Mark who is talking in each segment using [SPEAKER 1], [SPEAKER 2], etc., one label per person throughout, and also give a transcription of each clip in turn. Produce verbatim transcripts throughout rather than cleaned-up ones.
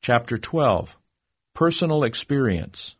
[SPEAKER 1] Chapter twelve. Personal Experience.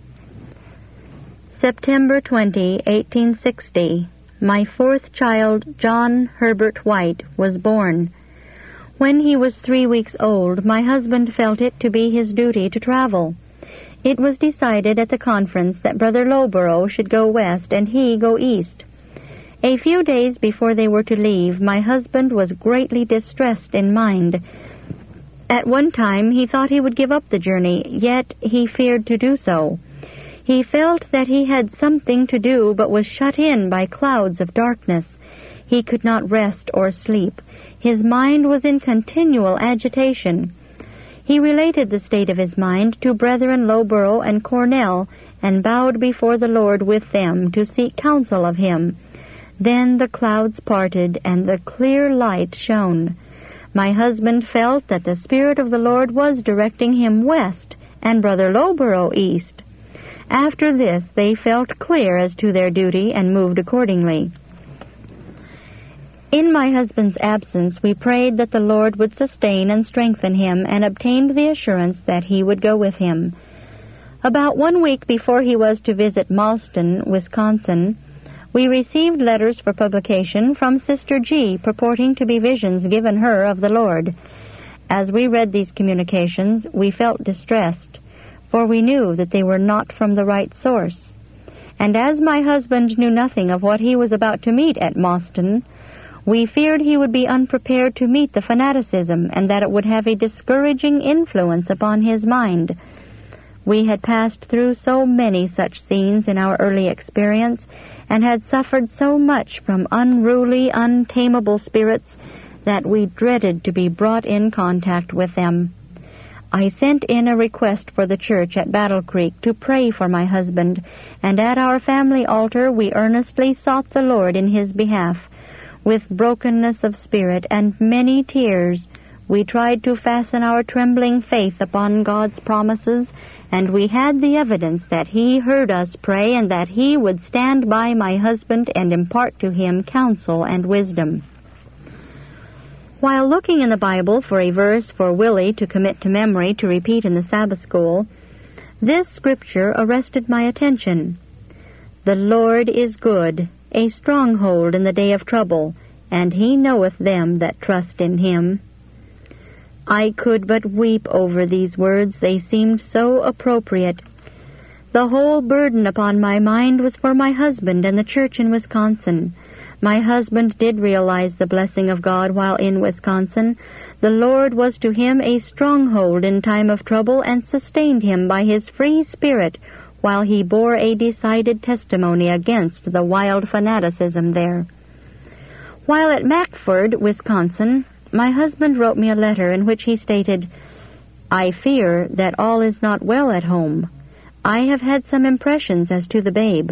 [SPEAKER 2] September twentieth, eighteen sixty. My fourth child, John Herbert White, was born. When he was three weeks old, my husband felt it to be his duty to travel. It was decided at the conference that Brother Lowborough should go west and he go east. A few days before they were to leave, my husband was greatly distressed in mind. At one time he thought he would give up the journey, yet he feared to do so. He felt that he had something to do, but was shut in by clouds of darkness. He could not rest or sleep. His mind was in continual agitation. He related the state of his mind to Brethren Lowborough and Cornell, and bowed before the Lord with them to seek counsel of him. Then the clouds parted, and the clear light shone. My husband felt that the Spirit of the Lord was directing him west, and Brother Lowborough east. After this, they felt clear as to their duty and moved accordingly. In my husband's absence, we prayed that the Lord would sustain and strengthen him, and obtained the assurance that he would go with him. About one week before he was to visit Malston, Wisconsin, we received letters for publication from Sister G, purporting to be visions given her of the Lord. As we read these communications, we felt distressed, for we knew that they were not from the right source. And as my husband knew nothing of what he was about to meet at Malston, we feared he would be unprepared to meet the fanaticism, and that it would have a discouraging influence upon his mind. We had passed through so many such scenes in our early experience, and had suffered so much from unruly, untamable spirits, that we dreaded to be brought in contact with them. I sent in a request for the church at Battle Creek to pray for my husband, and at our family altar we earnestly sought the Lord in his behalf. With brokenness of spirit and many tears, we tried to fasten our trembling faith upon God's promises, and we had the evidence that he heard us pray and that he would stand by my husband and impart to him counsel and wisdom. While looking in the Bible for a verse for Willie to commit to memory to repeat in the Sabbath school, this scripture arrested my attention. The Lord is good, a stronghold in the day of trouble, and he knoweth them that trust in him. I could but weep over these words, they seemed so appropriate. The whole burden upon my mind was for my husband and the church in Wisconsin. My husband did realize the blessing of God while in Wisconsin. The Lord was to him a stronghold in time of trouble, and sustained him by his free spirit while he bore a decided testimony against the wild fanaticism there. While at Mackford, Wisconsin, my husband wrote me a letter in which he stated, "I fear that all is not well at home. I have had some impressions as to the babe."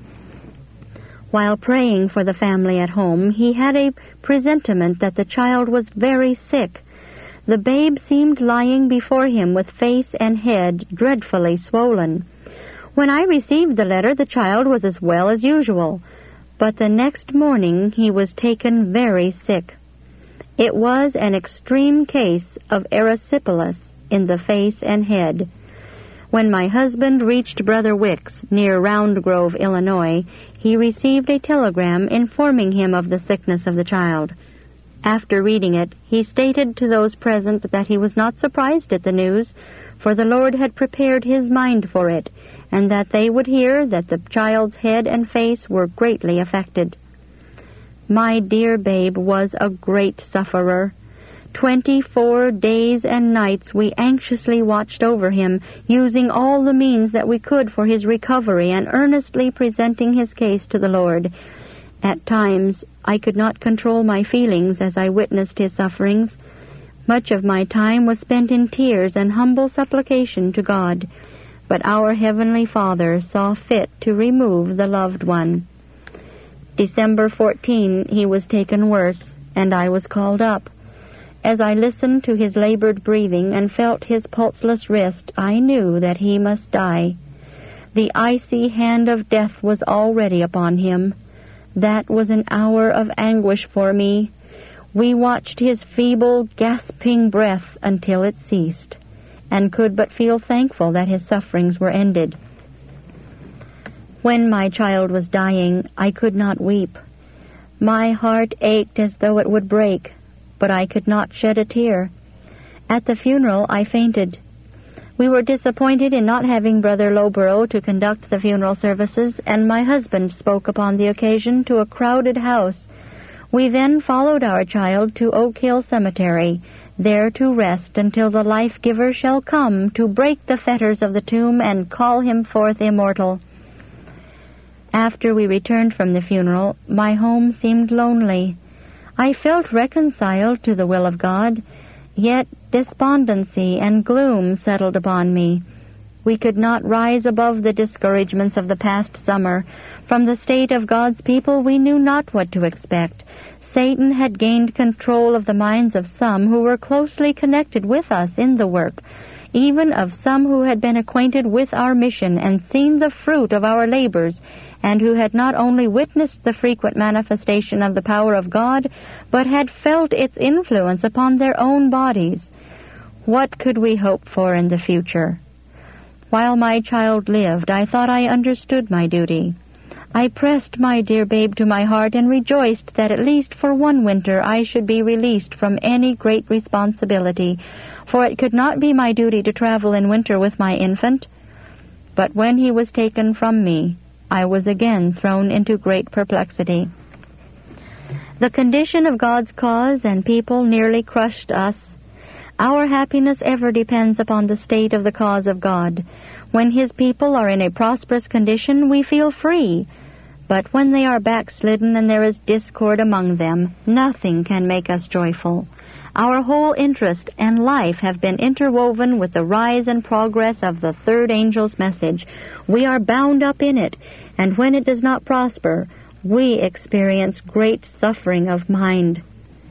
[SPEAKER 2] While praying for the family at home, he had a presentiment that the child was very sick. The babe seemed lying before him with face and head dreadfully swollen. When I received the letter, the child was as well as usual, but the next morning he was taken very sick. It was an extreme case of erysipelas in the face and head. When my husband reached Brother Wicks, near Round Grove, Illinois, he received a telegram informing him of the sickness of the child. After reading it, he stated to those present that he was not surprised at the news, for the Lord had prepared his mind for it, and that they would hear that the child's head and face were greatly affected. My dear babe was a great sufferer. Twenty-four days and nights we anxiously watched over him, using all the means that we could for his recovery and earnestly presenting his case to the Lord. At times I could not control my feelings as I witnessed his sufferings. Much of my time was spent in tears and humble supplication to God, but our Heavenly Father saw fit to remove the loved one. December fourteenth he was taken worse, and I was called up. As I listened to his labored breathing and felt his pulseless wrist, I knew that he must die. The icy hand of death was already upon him. That was an hour of anguish for me. We watched his feeble, gasping breath until it ceased. and could but feel thankful that his sufferings were ended. When my child was dying, I could not weep. My heart ached as though it would break, but I could not shed a tear. At the funeral, I fainted. We were disappointed in not having Brother Lowborough to conduct the funeral services, and my husband spoke upon the occasion to a crowded house. We then followed our child to Oak Hill Cemetery, there to rest until the life-giver shall come to break the fetters of the tomb and call him forth immortal. After we returned from the funeral, my home seemed lonely. I felt reconciled to the will of God, yet despondency and gloom settled upon me. We could not rise above the discouragements of the past summer. From the state of God's people we knew not what to expect. Satan had gained control of the minds of some who were closely connected with us in the work, even of some who had been acquainted with our mission and seen the fruit of our labors, and who had not only witnessed the frequent manifestation of the power of God, but had felt its influence upon their own bodies. What could we hope for in the future? While my child lived, I thought I understood my duty. I pressed my dear babe to my heart and rejoiced that at least for one winter I should be released from any great responsibility, for it could not be my duty to travel in winter with my infant. But when he was taken from me, I was again thrown into great perplexity. The condition of God's cause and people nearly crushed us. Our happiness ever depends upon the state of the cause of God. When His people are in a prosperous condition, we feel free. But when they are backslidden and there is discord among them, nothing can make us joyful. Our whole interest and life have been interwoven with the rise and progress of the third angel's message. We are bound up in it, and when it does not prosper, we experience great suffering of mind.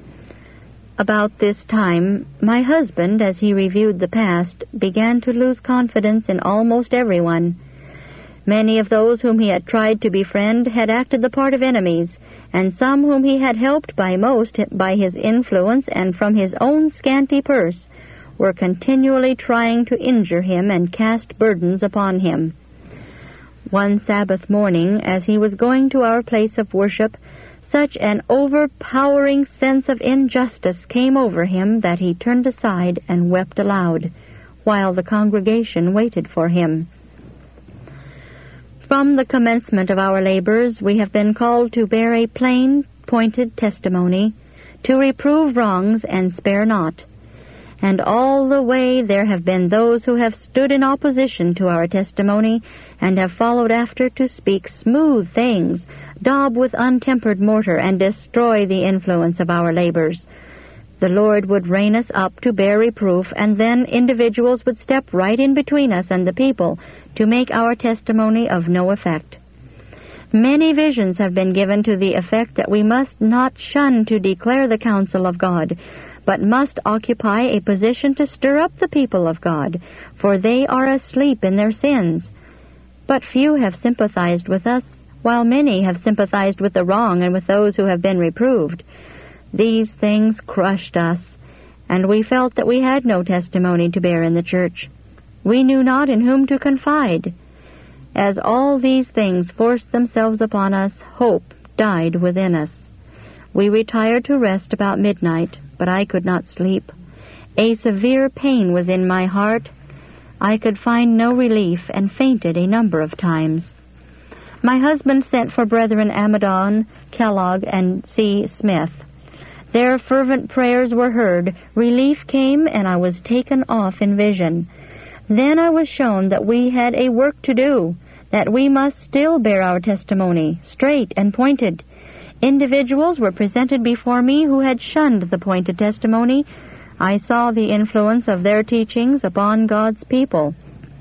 [SPEAKER 2] About this time, my husband, as he reviewed the past, began to lose confidence in almost everyone. Many of those whom he had tried to befriend had acted the part of enemies, and some whom he had helped by most by his influence and from his own scanty purse were continually trying to injure him and cast burdens upon him. One Sabbath morning, as he was going to our place of worship, such an overpowering sense of injustice came over him that he turned aside and wept aloud, while the congregation waited for him. From the commencement of our labors, we have been called to bear a plain, pointed testimony, to reprove wrongs and spare not. And all the way there have been those who have stood in opposition to our testimony and have followed after to speak smooth things, daub with untempered mortar, and destroy the influence of our labors. The Lord would rein us up to bear reproof, and then individuals would step right in between us and the people to make our testimony of no effect. Many visions have been given to the effect that we must not shun to declare the counsel of God, but must occupy a position to stir up the people of God, for they are asleep in their sins. But few have sympathized with us, while many have sympathized with the wrong and with those who have been reproved. These things crushed us, and we felt that we had no testimony to bear in the church. We knew not in whom to confide. As all these things forced themselves upon us, hope died within us. We retired to rest about midnight, but I could not sleep. A severe pain was in my heart. I could find no relief and fainted a number of times. My husband sent for Brethren Amadon, Kellogg, and C. Smith. Their fervent prayers were heard, relief came, and I was taken off in vision. Then I was shown that we had a work to do, that we must still bear our testimony, straight and pointed. Individuals were presented before me who had shunned the pointed testimony. I saw the influence of their teachings upon God's people.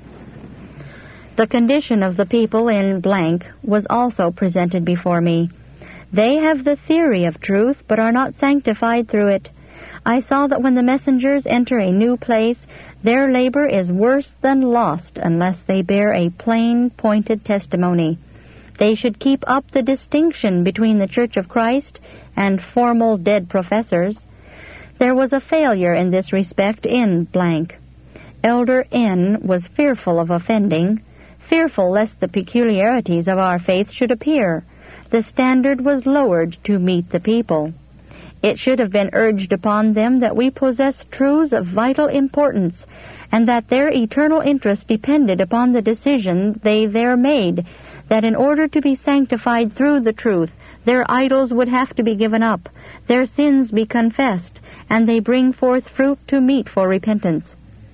[SPEAKER 2] The condition of the people in blank was also presented before me. They have the theory of truth, but are not sanctified through it. I saw that when the messengers enter a new place, their labor is worse than lost unless they bear a plain, pointed testimony. They should keep up the distinction between the Church of Christ and formal dead professors. There was a failure in this respect in blank. Elder N. was fearful of offending, fearful lest the peculiarities of our faith should appear. The standard was lowered to meet the people. It should have been urged upon them that we possess truths of vital importance, and that their eternal interest depended upon the decision they there made, that in order to be sanctified through the truth, their idols would have to be given up, their sins be confessed, and they bring forth fruit to meet for repentance.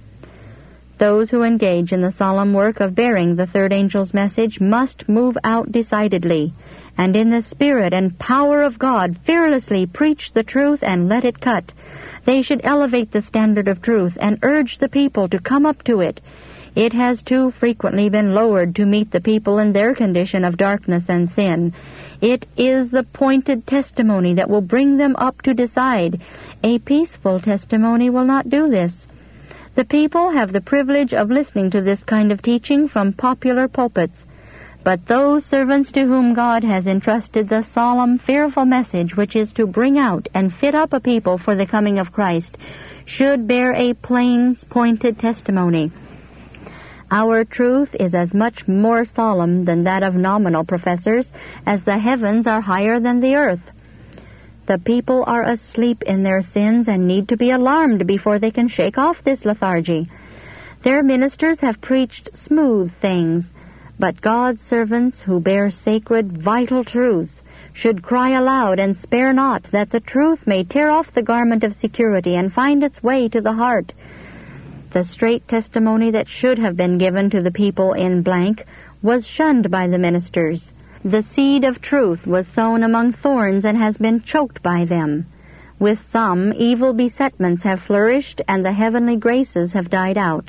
[SPEAKER 2] Those who engage in the solemn work of bearing the third angel's message must move out decidedly, and in the Spirit and power of God fearlessly preach the truth and let it cut. They should elevate the standard of truth and urge the people to come up to it. It has too frequently been lowered to meet the people in their condition of darkness and sin. It is the pointed testimony that will bring them up to decide. A peaceful testimony will not do this. The people have the privilege of listening to this kind of teaching from popular pulpits. But those servants to whom God has entrusted the solemn, fearful message which is to bring out and fit up a people for the coming of Christ should bear a plain, pointed testimony. Our truth is as much more solemn than that of nominal professors as the heavens are higher than the earth. The people are asleep in their sins and need to be alarmed before they can shake off this lethargy. Their ministers have preached smooth things, but God's servants who bear sacred, vital truths should cry aloud and spare not, that the truth may tear off the garment of security and find its way to the heart. The straight testimony that should have been given to the people in blank was shunned by the ministers. The seed of truth was sown among thorns and has been choked by them. With some, evil besetments have flourished and the heavenly graces have died out.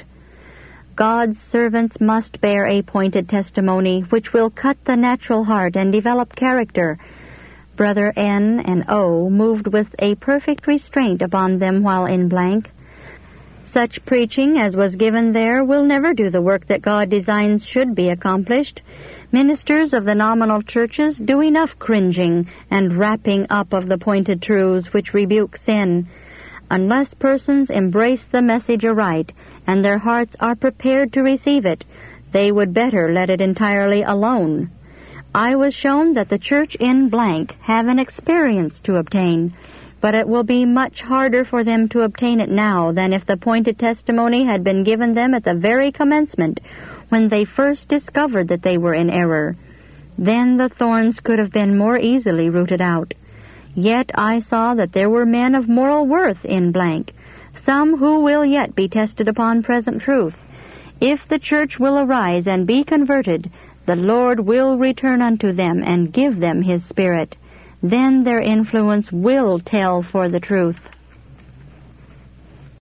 [SPEAKER 2] God's servants must bear a pointed testimony which will cut the natural heart and develop character. Brother N. and O. moved with a perfect restraint upon them while in blank. Such preaching as was given there will never do the work that God designs should be accomplished. Ministers of the nominal churches do enough cringing and wrapping up of the pointed truths which rebuke sin. Unless persons embrace the message aright, and their hearts are prepared to receive it, they would better let it entirely alone. I was shown that the church in blank have an experience to obtain, but it will be much harder for them to obtain it now than if the pointed testimony had been given them at the very commencement, when they first discovered that they were in error. Then the thorns could have been more easily rooted out. Yet I saw that there were men of moral worth in blank, some who will yet be tested upon present truth. If the church will arise and be converted, the Lord will return unto them and give them His Spirit. Then their influence will tell for the truth.